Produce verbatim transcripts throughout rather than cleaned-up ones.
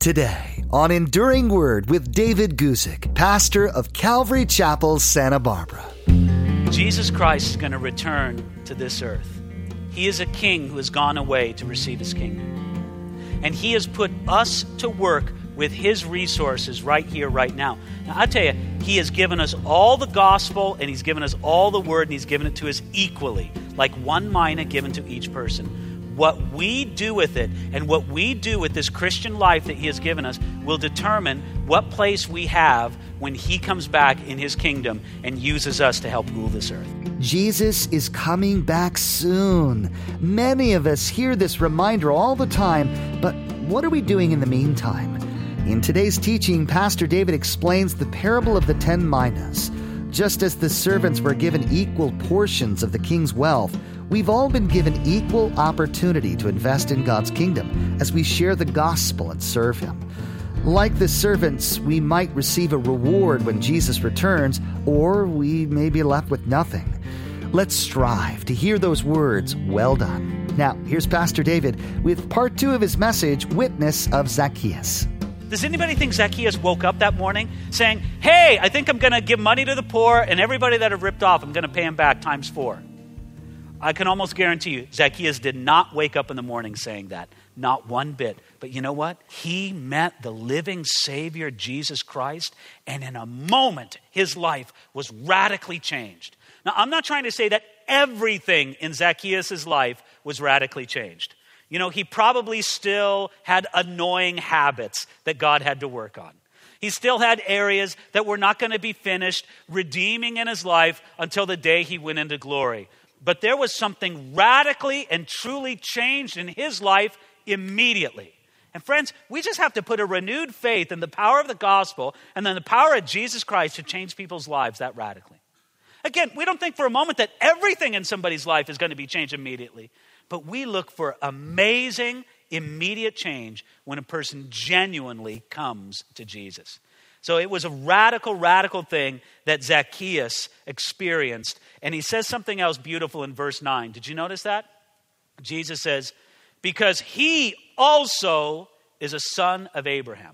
Today on Enduring Word with David Guzik, pastor of Calvary Chapel, Santa Barbara. Jesus Christ is going to return to this earth. He is a king who has gone away to receive his kingdom. And he has put us to work with his resources right here, right now. Now, I tell you, he has given us all the gospel, and he's given us all the word, and he's given it to us equally, like one mina given to each person. What we do with it and what we do with this Christian life that he has given us will determine what place we have when he comes back in his kingdom and uses us to help rule this earth. Jesus is coming back soon. Many of us hear this reminder all the time, but what are we doing in the meantime? In today's teaching, Pastor David explains the parable of the ten minas. Just as the servants were given equal portions of the king's wealth, we've all been given equal opportunity to invest in God's kingdom as we share the gospel and serve him. Like the servants, we might receive a reward when Jesus returns, or we may be left with nothing. Let's strive to hear those words, "Well done." Now, here's Pastor David with part two of his message, Witness of Zacchaeus. Does anybody think Zacchaeus woke up that morning saying, hey, I think I'm going to give money to the poor, and everybody that I've ripped off, I'm going to pay him back times four? I can almost guarantee you, Zacchaeus did not wake up in the morning saying that. Not one bit. But you know what? He met the living Savior, Jesus Christ, and in a moment, his life was radically changed. Now, I'm not trying to say that everything in Zacchaeus' life was radically changed. You know, he probably still had annoying habits that God had to work on. He still had areas that were not going to be finished redeeming in his life until the day he went into glory. But there was something radically and truly changed in his life immediately. And friends, we just have to put a renewed faith in the power of the gospel and then the power of Jesus Christ to change people's lives that radically. Again, we don't think for a moment that everything in somebody's life is going to be changed immediately. But we look for amazing, immediate change when a person genuinely comes to Jesus. So it was a radical, radical thing that Zacchaeus experienced. And he says something else beautiful in verse nine. Did you notice that? Jesus says, because he also is a son of Abraham.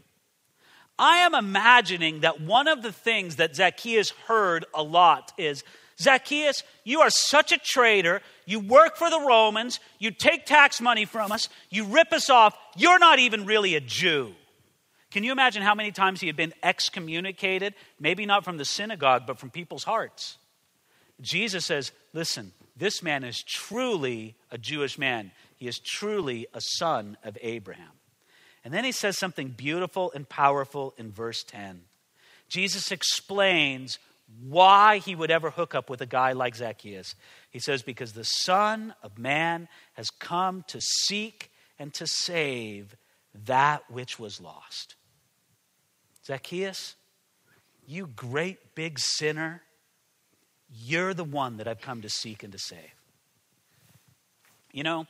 I am imagining that one of the things that Zacchaeus heard a lot is, Zacchaeus, you are such a traitor. You work for the Romans. You take tax money from us. You rip us off. You're not even really a Jew. Can you imagine how many times he had been excommunicated? Maybe not from the synagogue, but from people's hearts. Jesus says, listen, this man is truly a Jewish man. He is truly a son of Abraham. And then he says something beautiful and powerful in verse ten. Jesus explains why he would ever hook up with a guy like Zacchaeus. He says, because the Son of Man has come to seek and to save that which was lost. Zacchaeus, you great big sinner, you're the one that I've come to seek and to save. You know,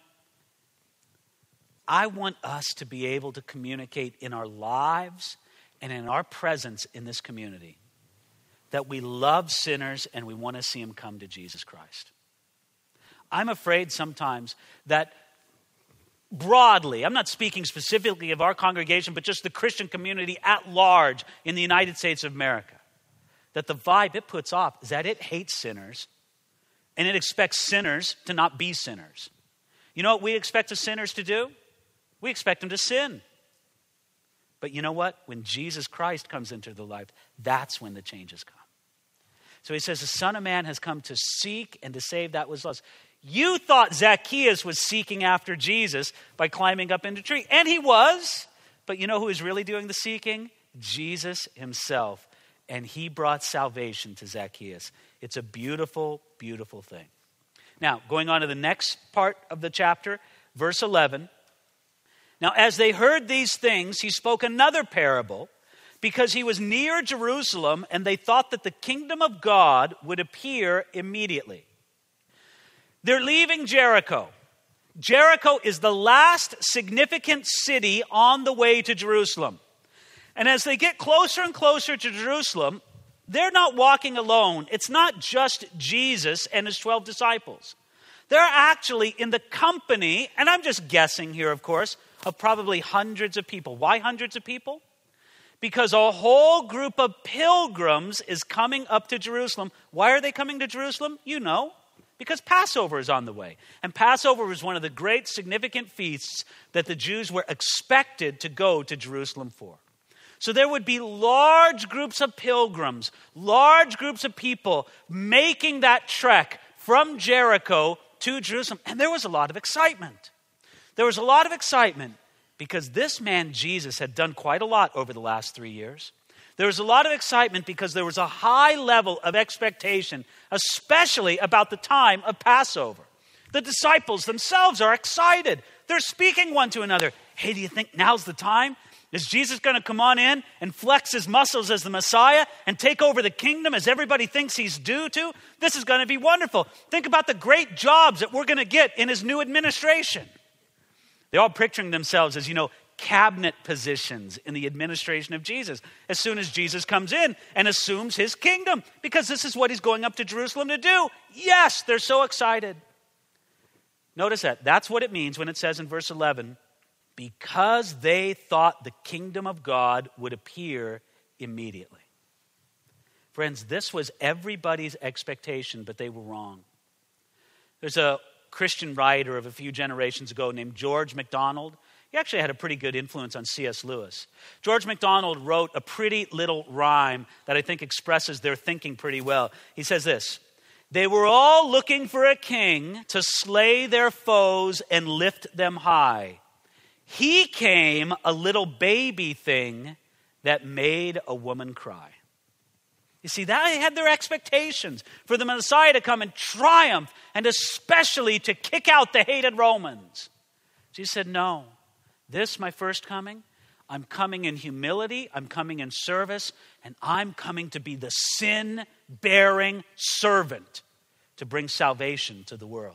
I want us to be able to communicate in our lives and in our presence in this community that we love sinners and we want to see them come to Jesus Christ. I'm afraid sometimes that broadly, I'm not speaking specifically of our congregation, but just the Christian community at large in the United States of America, that the vibe it puts off is that it hates sinners and it expects sinners to not be sinners. You know what we expect the sinners to do? We expect them to sin. But you know what? When Jesus Christ comes into their life, that's when the changes come. So he says, the Son of Man has come to seek and to save that was lost. You thought Zacchaeus was seeking after Jesus by climbing up into a tree. And he was. But you know who is really doing the seeking? Jesus himself. And he brought salvation to Zacchaeus. It's a beautiful, beautiful thing. Now, going on to the next part of the chapter, verse eleven. Now, as they heard these things, he spoke another parable, because he was near Jerusalem and they thought that the kingdom of God would appear immediately. They're leaving Jericho. Jericho is the last significant city on the way to Jerusalem. And as they get closer and closer to Jerusalem, they're not walking alone. It's not just Jesus and his twelve disciples. They're actually in the company, and I'm just guessing here, of course, of probably hundreds of people. Why hundreds of people? Because a whole group of pilgrims is coming up to Jerusalem. Why are they coming to Jerusalem? You know, because Passover is on the way. And Passover was one of the great significant feasts that the Jews were expected to go to Jerusalem for. So there would be large groups of pilgrims, large groups of people making that trek from Jericho to Jerusalem. And there was a lot of excitement. There was a lot of excitement because this man Jesus had done quite a lot over the last three years. There was a lot of excitement because there was a high level of expectation, especially about the time of Passover. The disciples themselves are excited. They're speaking one to another. Hey, do you think now's the time? Is Jesus going to come on in and flex his muscles as the Messiah and take over the kingdom as everybody thinks he's due to? This is going to be wonderful. Think about the great jobs that we're going to get in his new administration. They're all picturing themselves as, you know, cabinet positions in the administration of Jesus as soon as Jesus comes in and assumes his kingdom, because this is what he's going up to Jerusalem to do. Yes, they're so excited. Notice that. That's what it means when it says in verse eleven, because they thought the kingdom of God would appear immediately. Friends, this was everybody's expectation, but they were wrong. There's a Christian writer of a few generations ago named George MacDonald. He actually had a pretty good influence on C S Lewis. George MacDonald wrote a pretty little rhyme that I think expresses their thinking pretty well. He says this: they were all looking for a king to slay their foes and lift them high. He came a little baby thing that made a woman cry. You see, they had their expectations for the Messiah to come and triumph, and especially to kick out the hated Romans. Jesus said, no, this, my first coming, I'm coming in humility, I'm coming in service, and I'm coming to be the sin-bearing servant to bring salvation to the world.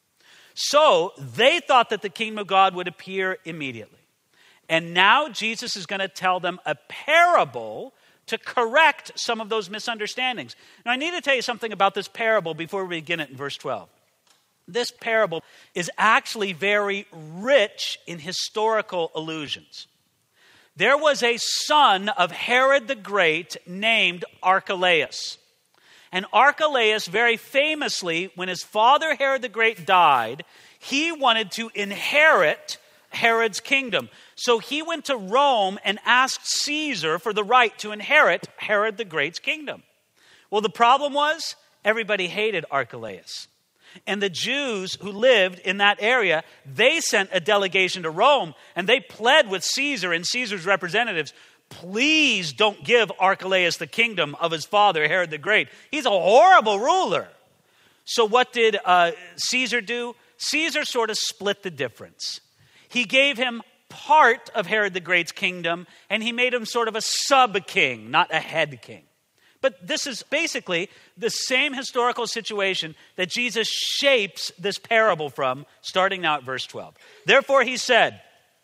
So they thought that the kingdom of God would appear immediately. And now Jesus is going to tell them a parable to correct some of those misunderstandings. Now, I need to tell you something about this parable before we begin it in verse twelve. This parable is actually very rich in historical allusions. There was a son of Herod the Great named Archelaus. And Archelaus, very famously, when his father Herod the Great died, he wanted to inherit Herod's kingdom. So he went to Rome and asked Caesar for the right to inherit Herod the Great's kingdom. Well, the problem was everybody hated Archelaus. And the Jews who lived in that area, they sent a delegation to Rome and they pled with Caesar and Caesar's representatives, please don't give Archelaus the kingdom of his father, Herod the Great. He's a horrible ruler. So what did uh, Caesar do? Caesar sort of split the difference. He gave him part of Herod the Great's kingdom, and he made him sort of a sub-king, not a head king. But this is basically the same historical situation that Jesus shapes this parable from, starting now at verse twelve. Therefore he said,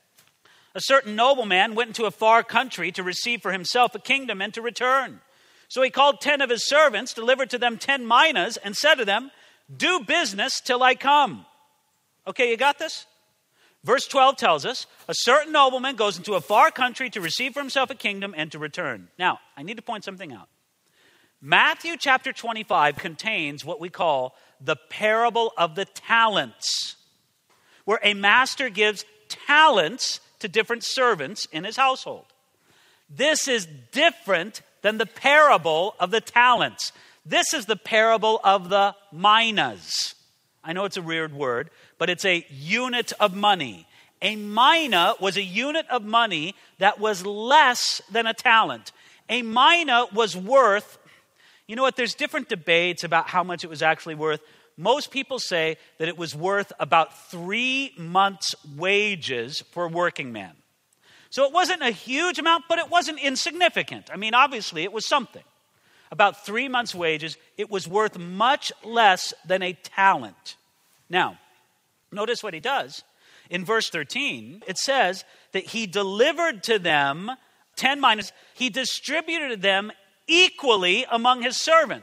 a certain nobleman went into a far country to receive for himself a kingdom and to return. So he called ten of his servants, delivered to them ten minas, and said to them, do business till I come. Okay, you got this? Verse twelve tells us, a certain nobleman goes into a far country to receive for himself a kingdom and to return. Now, I need to point something out. Matthew chapter twenty-five contains what we call the parable of the talents, where a master gives talents to different servants in his household. This is different than the parable of the talents. This is the parable of the minas. I know it's a weird word, but it's a unit of money. A mina was a unit of money that was less than a talent. A mina was worth, you know what, there's different debates about how much it was actually worth. Most people say that it was worth about three months' wages for a working man. So it wasn't a huge amount, but it wasn't insignificant. I mean, obviously, it was something. About three months' wages, it was worth much less than a talent. Now, notice what he does. In verse thirteen, it says that he delivered to them ten minas. He distributed them equally among his servants.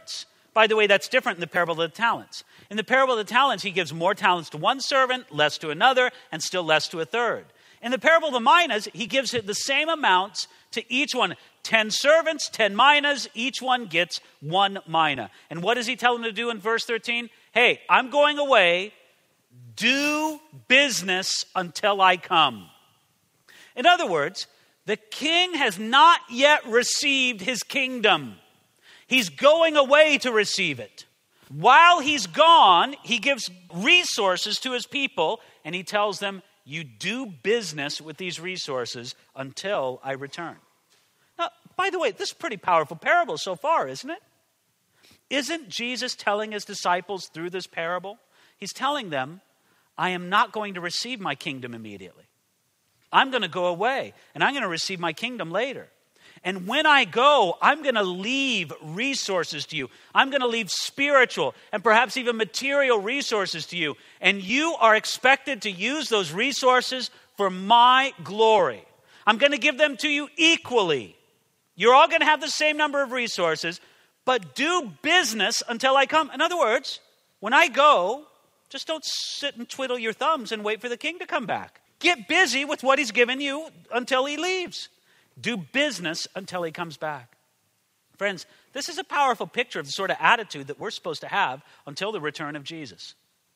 By the way, that's different in the parable of the talents. In the parable of the talents, he gives more talents to one servant, less to another, and still less to a third. In the parable of the minas, he gives it the same amounts to each one. Ten servants, ten minas, each one gets one mina. And what does he tell them to do in verse thirteen? Hey, I'm going away. Do business until I come. In other words, the king has not yet received his kingdom. He's going away to receive it. While he's gone, he gives resources to his people, and he tells them, you do business with these resources until I return. Now, by the way, this is a pretty powerful parable so far, isn't it? Isn't Jesus telling his disciples through this parable? He's telling them, I am not going to receive my kingdom immediately. I'm going to go away, and I'm going to receive my kingdom later. And when I go, I'm going to leave resources to you. I'm going to leave spiritual and perhaps even material resources to you. And you are expected to use those resources for my glory. I'm going to give them to you equally. You're all going to have the same number of resources, but do business until I come. In other words, when I go, just don't sit and twiddle your thumbs and wait for the king to come back. Get busy with what he's given you until he leaves. Do business until he comes back. Friends, this is a powerful picture of the sort of attitude that we're supposed to have until the return of Jesus.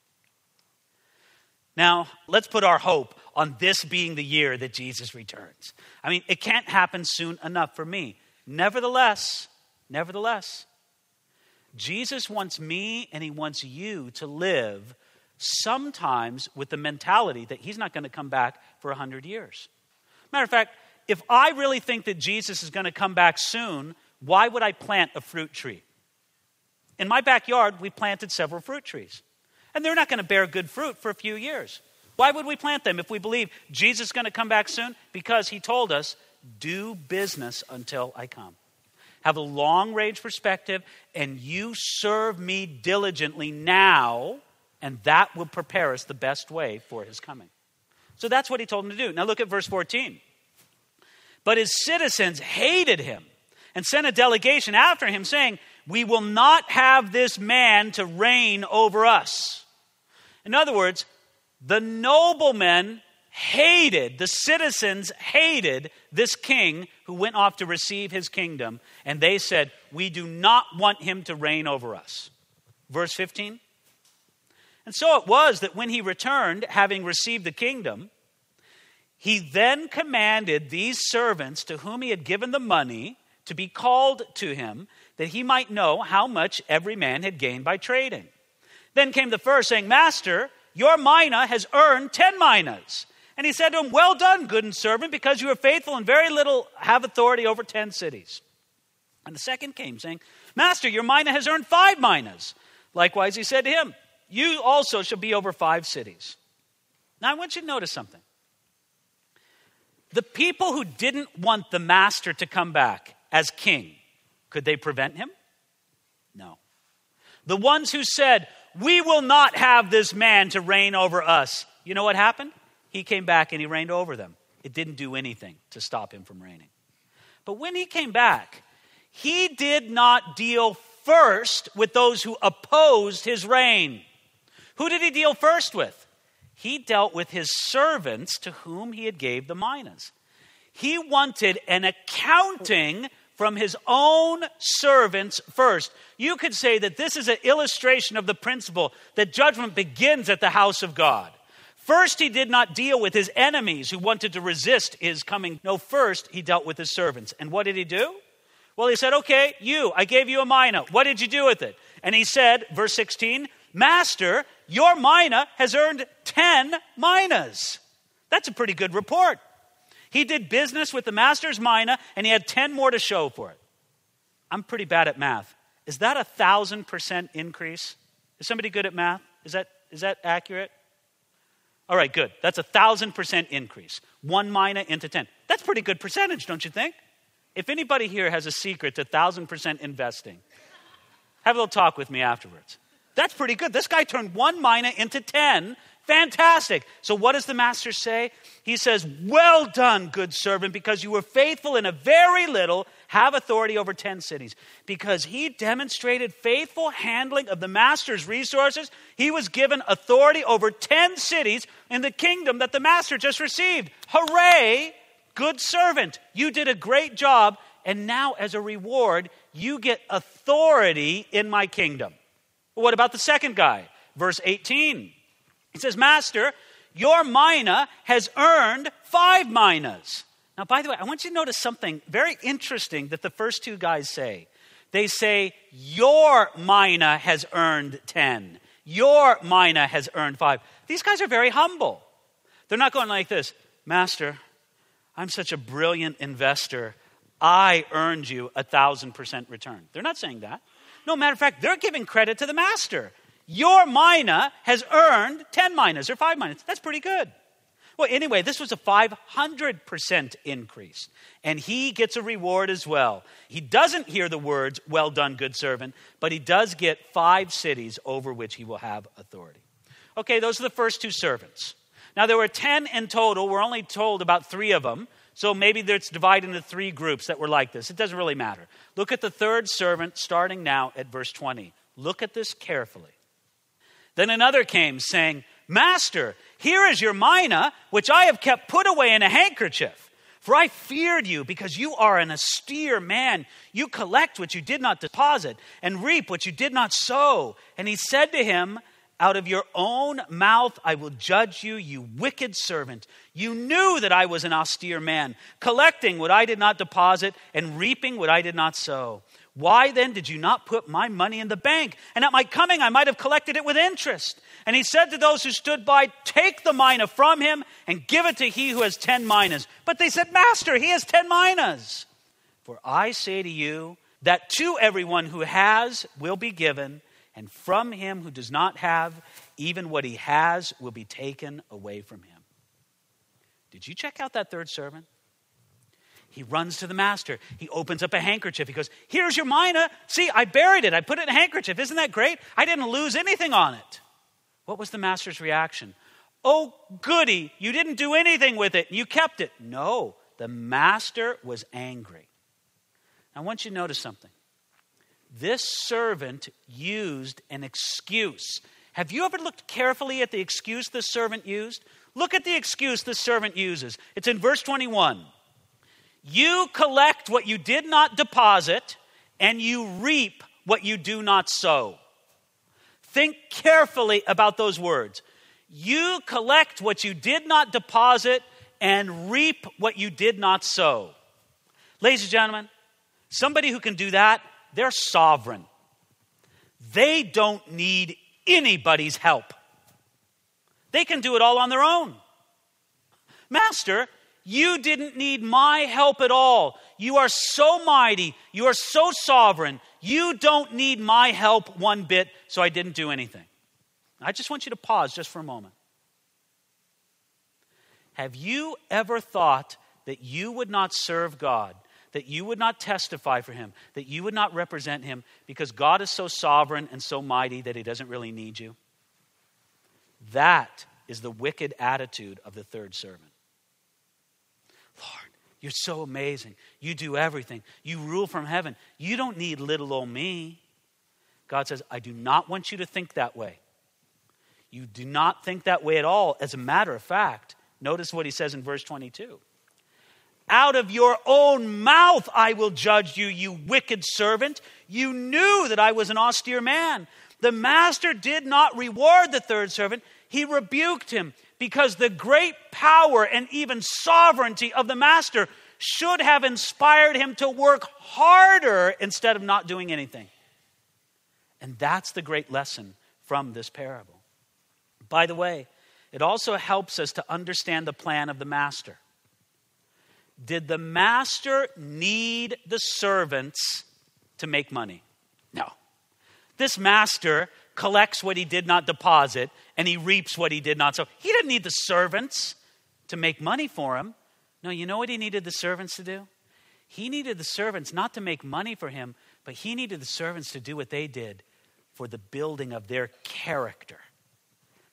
Now, let's put our hope on this being the year that Jesus returns. I mean, it can't happen soon enough for me. Nevertheless, nevertheless, Jesus wants me and he wants you to live sometimes with the mentality that he's not going to come back for a hundred years. Matter of fact, if I really think that Jesus is going to come back soon, why would I plant a fruit tree? In my backyard, we planted several fruit trees. And they're not going to bear good fruit for a few years. Why would we plant them if we believe Jesus is going to come back soon? Because he told us, do business until I come. Have a long-range perspective, and you serve me diligently now, and that will prepare us the best way for his coming. So that's what he told him to do. Now look at verse fourteen. But his citizens hated him and sent a delegation after him saying, we will not have this man to reign over us. In other words, the noblemen hated, the citizens hated this king who went off to receive his kingdom. And they said, we do not want him to reign over us. Verse fifteen. And so it was that when he returned, having received the kingdom, he then commanded these servants to whom he had given the money to be called to him, that he might know how much every man had gained by trading. Then came the first, saying, Master, your mina has earned ten minas. And he said to him, well done, good servant, because you are faithful and very little have authority over ten cities. And the second came, saying, Master, your mina has earned five minas. Likewise, he said to him, you also shall be over five cities. Now, I want you to notice something. The people who didn't want the master to come back as king, could they prevent him? No. The ones who said, we will not have this man to reign over us. You know what happened? He came back and he reigned over them. It didn't do anything to stop him from reigning. But when he came back, he did not deal first with those who opposed his reign. Who did he deal first with? He dealt with his servants to whom he had gave the minas. He wanted an accounting from his own servants first. You could say that this is an illustration of the principle that judgment begins at the house of God. First, he did not deal with his enemies who wanted to resist his coming. No, first, he dealt with his servants. And what did he do? Well, he said, okay, you, I gave you a mina. What did you do with it? And he said, verse sixteen, Master, your mina has earned ten minas. That's a pretty good report. He did business with the master's mina, and he had ten more to show for it. I'm pretty bad at math. Is that a thousand percent increase? Is somebody good at math? Is that is that accurate? All right, good. That's a thousand percent increase. One mina into ten. That's pretty good percentage, don't you think? If anybody here has a secret to thousand percent investing, have a little talk with me afterwards. That's pretty good. This guy turned one mina into ten Fantastic. So what does the master say? He says, well done, good servant, because you were faithful in a very little, have authority over ten cities. Because he demonstrated faithful handling of the master's resources, he was given authority over ten cities in the kingdom that the master just received. Hooray, good servant. You did a great job, and now as a reward, you get authority in my kingdom. What about the second guy? Verse eighteen. He says, Master, your mina has earned five minas. Now, by the way, I want you to notice something very interesting that the first two guys say. They say, your mina has earned ten. Your mina has earned five. These guys are very humble. They're not going like this. Master, I'm such a brilliant investor. I earned you a thousand percent return. They're not saying that. No, matter of fact, they're giving credit to the master. Your mina has earned ten minas or five minas. That's pretty good. Well, anyway, this was a five hundred percent increase. And he gets a reward as well. He doesn't hear the words, well done, good servant, but he does get five cities over which he will have authority. Okay, those are the first two servants. Now, there were ten in total. We're only told about three of them. So maybe it's divided into three groups that were like this. It doesn't really matter. Look at the third servant starting now at verse twenty. Look at this carefully. Then another came saying, Master, here is your mina, which I have kept put away in a handkerchief. For I feared you because you are an austere man. You collect what you did not deposit and reap what you did not sow. And he said to him, out of your own mouth I will judge you, you wicked servant. You knew that I was an austere man, collecting what I did not deposit and reaping what I did not sow. Why then did you not put my money in the bank? And at my coming I might have collected it with interest. And he said to those who stood by, take the mina from him and give it to he who has ten minas. But they said, Master, he has ten minas. For I say to you that to everyone who has will be given, and from him who does not have, even what he has will be taken away from him. Did you check out that third servant? He runs to the master. He opens up a handkerchief. He goes, here's your mina. See, I buried it. I put it in a handkerchief. Isn't that great? I didn't lose anything on it. What was the master's reaction? Oh, goody. You didn't do anything with it. You kept it. No, the master was angry. I want you to notice something. This servant used an excuse. Have you ever looked carefully at the excuse this servant used? Look at the excuse this servant uses. It's in verse twenty-one. You collect what you did not deposit, and you reap what you do not sow. Think carefully about those words. You collect what you did not deposit, and reap what you did not sow. Ladies and gentlemen, somebody who can do that, they're sovereign. They don't need anybody's help. They can do it all on their own. Master, you didn't need my help at all. You are so mighty. You are so sovereign. You don't need my help one bit, so I didn't do anything. I just want you to pause just for a moment. Have you ever thought that you would not serve God, that you would not testify for him, that you would not represent him because God is so sovereign and so mighty that he doesn't really need you? That is the wicked attitude of the third servant. Lord, you're so amazing. You do everything. You rule from heaven. You don't need little old me. God says, I do not want you to think that way. You do not think that way at all. As a matter of fact, notice what he says in verse twenty-two. Out of your own mouth I will judge you, you wicked servant. You knew that I was an austere man. The master did not reward the third servant. He rebuked him because the great power and even sovereignty of the master should have inspired him to work harder instead of not doing anything. And that's the great lesson from this parable. By the way, it also helps us to understand the plan of the master. Did the master need the servants to make money? No. This master collects what he did not deposit and he reaps what he did not sow. He didn't need the servants to make money for him. No, you know what he needed the servants to do? He needed the servants not to make money for him, but he needed the servants to do what they did for the building of their character.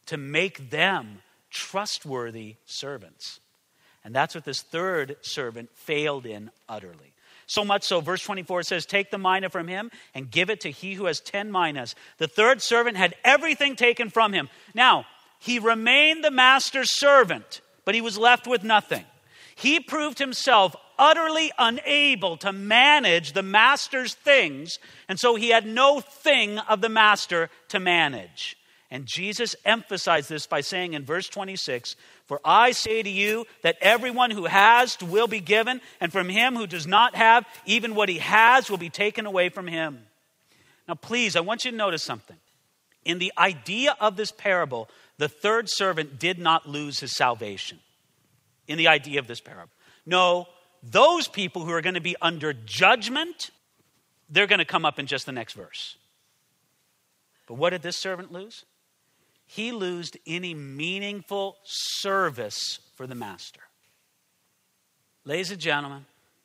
to make them trustworthy servants. And that's what this third servant failed in utterly. So much so, verse twenty-four says, take the mina from him and give it to he who has ten minas. The third servant had everything taken from him. Now, he remained the master's servant, but he was left with nothing. He proved himself utterly unable to manage the master's things, and so he had no thing of the master to manage. And Jesus emphasized this by saying in verse twenty-six, for I say to you that everyone who has will be given, and from him who does not have, even what he has will be taken away from him. Now please, I want you to notice something. In the idea of this parable, the third servant did not lose his salvation. In the idea of this parable. No, those people who are going to be under judgment, they're going to come up in just the next verse. But what did this servant lose? He lost any meaningful service for the master. Ladies and gentlemen,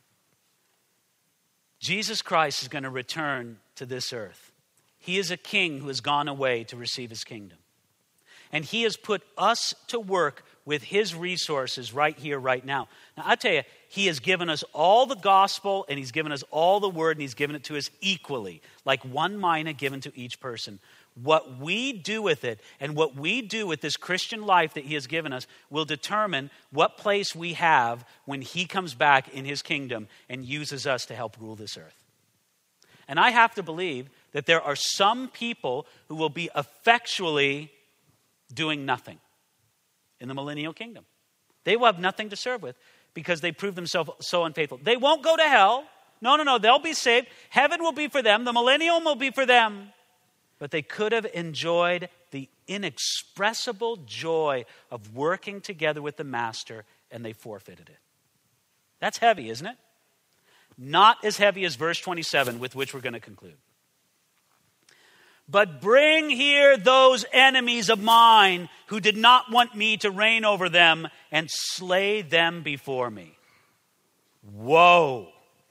Jesus Christ is going to return to this earth. He is a king who has gone away to receive his kingdom. And he has put us to work with his resources right here, right now. Now, I tell you, he has given us all the gospel, and he's given us all the word, and he's given it to us equally, like one mina given to each person. What we do with it and what we do with this Christian life that he has given us will determine what place we have when he comes back in his kingdom and uses us to help rule this earth. And I have to believe that there are some people who will be effectually doing nothing in the millennial kingdom. They will have nothing to serve with because they prove themselves so unfaithful. They won't go to hell. No, no, no. They'll be saved. Heaven will be for them. The millennium will be for them. But they could have enjoyed the inexpressible joy of working together with the master, and they forfeited it. That's heavy, isn't it? Not as heavy as verse twenty-seven, with which we're going to conclude. But bring here those enemies of mine who did not want me to reign over them, and slay them before me. Whoa.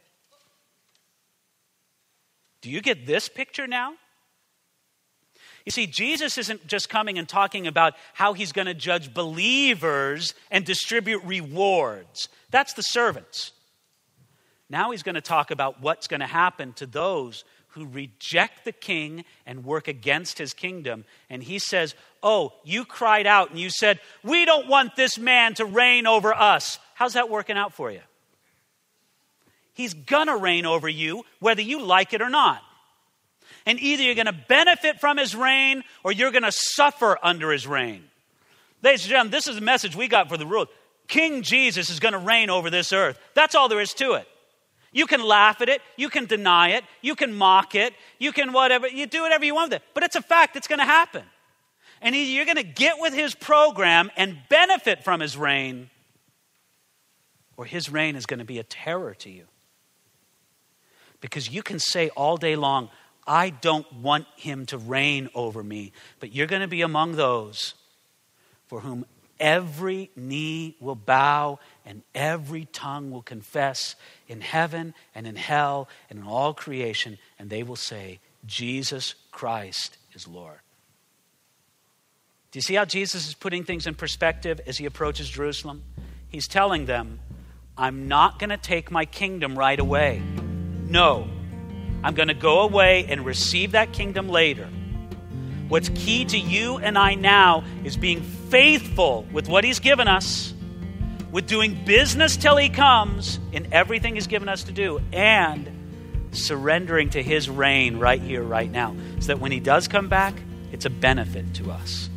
Do you get this picture now? You see, Jesus isn't just coming and talking about how he's going to judge believers and distribute rewards. That's the servants. Now he's going to talk about what's going to happen to those who reject the king and work against his kingdom. And he says, oh, you cried out and you said, we don't want this man to reign over us. How's that working out for you? He's going to reign over you whether you like it or not. And either you're going to benefit from his reign or you're going to suffer under his reign. Ladies and gentlemen, this is the message we got for the world. King Jesus is going to reign over this earth. That's all there is to it. You can laugh at it. You can deny it. You can mock it. You can whatever. You do whatever you want with it. But it's a fact. It's going to happen. And either you're going to get with his program and benefit from his reign, or his reign is going to be a terror to you. Because you can say all day long, I don't want him to reign over me. But you're going to be among those for whom every knee will bow and every tongue will confess in heaven and in hell and in all creation. And they will say, Jesus Christ is Lord. Do you see how Jesus is putting things in perspective as he approaches Jerusalem? He's telling them, I'm not going to take my kingdom right away. No. I'm going to go away and receive that kingdom later. What's key to you and I now is being faithful with what he's given us, with doing business till he comes in everything he's given us to do, and surrendering to his reign right here, right now, so that when he does come back, it's a benefit to us.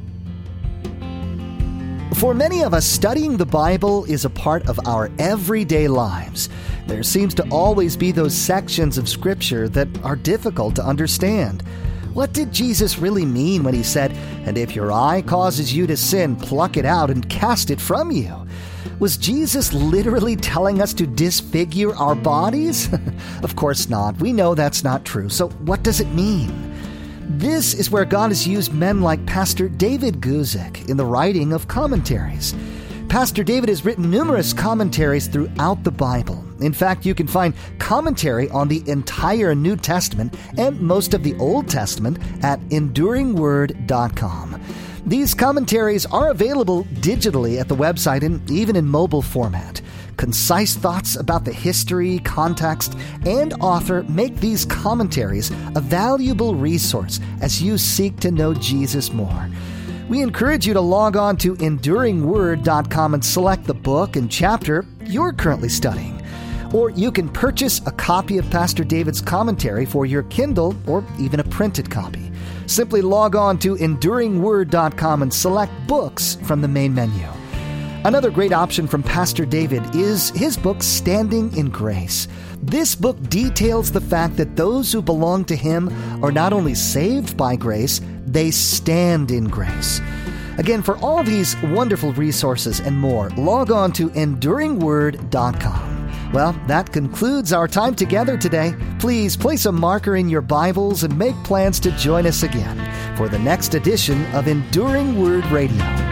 For many of us, studying the Bible is a part of our everyday lives. There seems to always be those sections of Scripture that are difficult to understand. What did Jesus really mean when he said, "And if your eye causes you to sin, pluck it out and cast it from you"? Was Jesus literally telling us to disfigure our bodies? Of course not. We know that's not true. So what does it mean? This is where God has used men like Pastor David Guzik in the writing of commentaries. Pastor David has written numerous commentaries throughout the Bible. In fact, you can find commentary on the entire New Testament and most of the Old Testament at enduring word dot com. These commentaries are available digitally at the website and even in mobile format. Concise thoughts about the history, context, and author make these commentaries a valuable resource as you seek to know Jesus more. We encourage you to log on to enduring word dot com and select the book and chapter you're currently studying. Or you can purchase a copy of Pastor David's commentary for your Kindle or even a printed copy. Simply log on to enduring word dot com and select Books from the main menu. Another great option from Pastor David is his book, Standing in Grace. This book details the fact that those who belong to him are not only saved by grace, they stand in grace. Again, for all these wonderful resources and more, log on to enduring word dot com. Well, that concludes our time together today. Please place a marker in your Bibles and make plans to join us again for the next edition of Enduring Word Radio.